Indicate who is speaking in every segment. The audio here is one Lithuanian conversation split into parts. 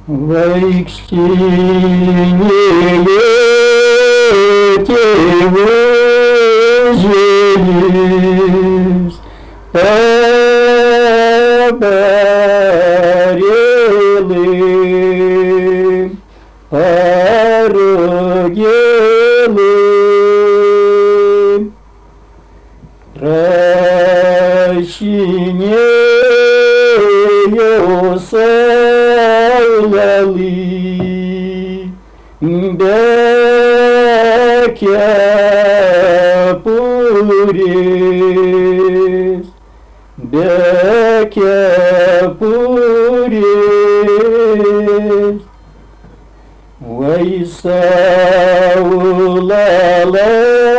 Speaker 1: Воистине выжились поборелы, порогелы, прощенею сайлалы, беке пурис, беке пурис, вайсаулале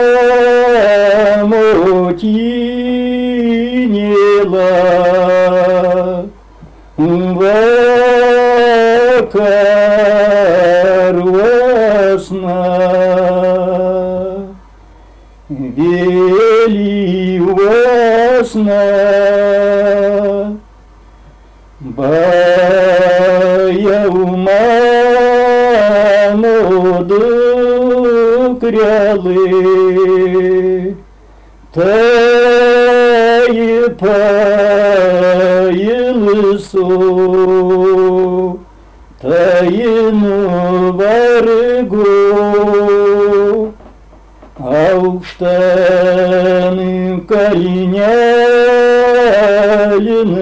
Speaker 1: мутинила, векарвесна, веливесна, баяуману дукрялы, таи паилысу, таину варгу, ауштаны калинялин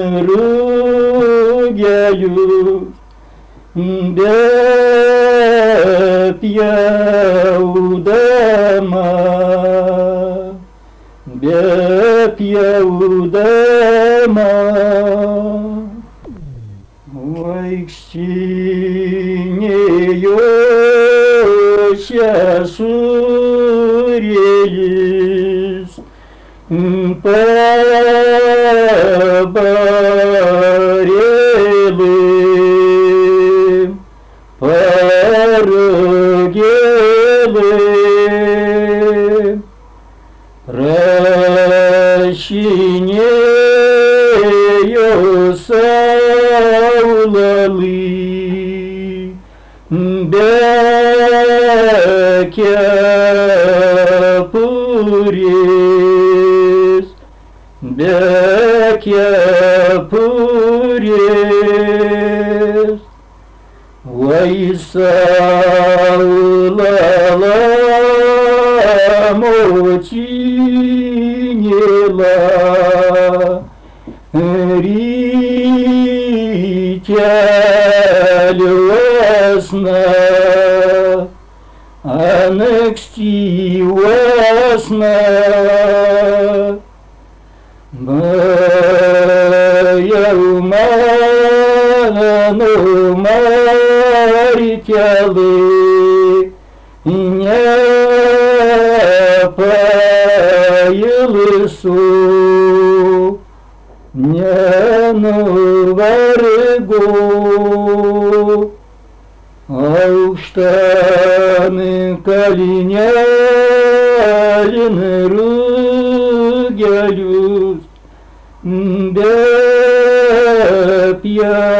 Speaker 1: ругялю, бепьяудама, бепьяудама, вайксинею сясурелис, поборелы, порогелы, прощенею саулалы, беке пурис, беке пурис, вайсаулала мутинила, ритяльвесна, анекстивесна, баяуману маритялы, не паилысу, нену варгу, ауштаны калинялин ругялюс, бепья